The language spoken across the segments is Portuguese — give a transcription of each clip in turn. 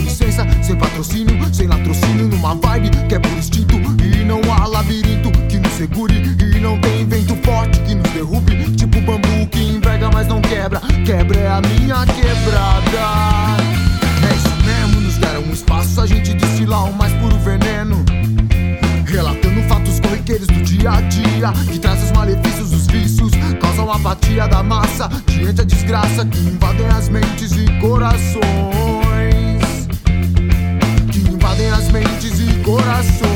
licença, sem patrocínio, sem latrocínio, numa vibe que é por instinto. E não há labirinto que nos segure, e não tem vento forte que nos derrube. Tipo bambu que enverga mas não quebra, quebra é a minha quebrada. É isso mesmo, nos deram um espaço, a gente destilar o mais puro veneno, relatando fatos corriqueiros do dia a dia, que traz os malefícios dos vícios, causam a apatia da massa diante a desgraça que invadem as mentes e corações, que invadem as mentes e corações.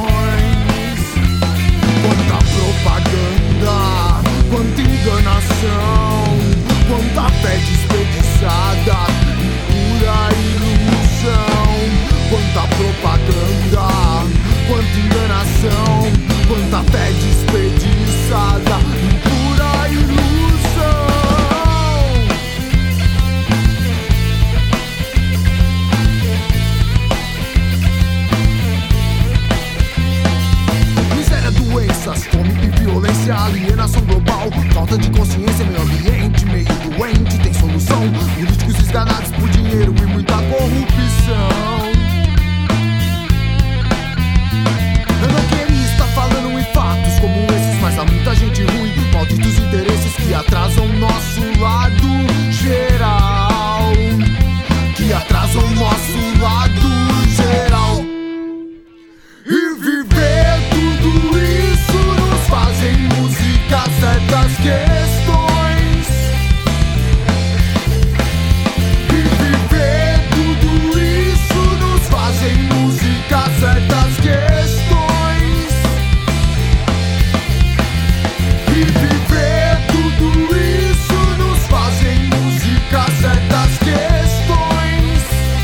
Quanta propaganda, quanta enganação, quanta fé desperdiçada e pura ilusão. Quanta propaganda, quanta enganação, quanta fé desperdiçada e pura ilusão. Miséria, doenças, fome e violência, alienação global, falta de consciência, meio ambiente meio doente. Tem solução? Políticos esganados por dinheiro e muita corrupção. Eu não queria estar falando em fatos como esses, mas há muita gente ruim, malditos interesses que atrasam nosso lado geral, que atrasam nosso lado geral. E viver tudo isso nos fazem música certas questões. E viver tudo isso nos fazem música certas questões. E viver tudo isso nos fazem música certas questões.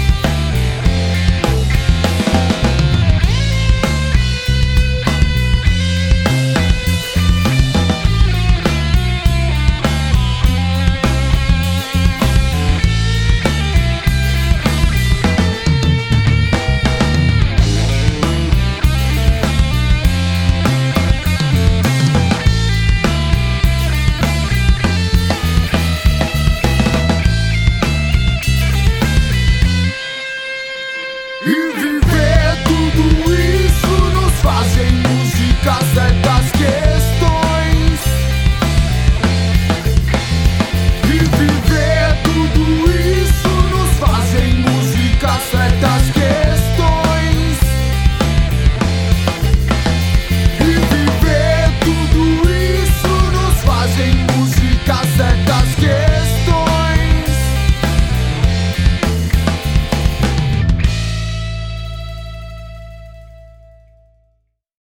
E viver tudo isso nos fazem música certas questões. E viver tudo isso nos fazem música certas questões.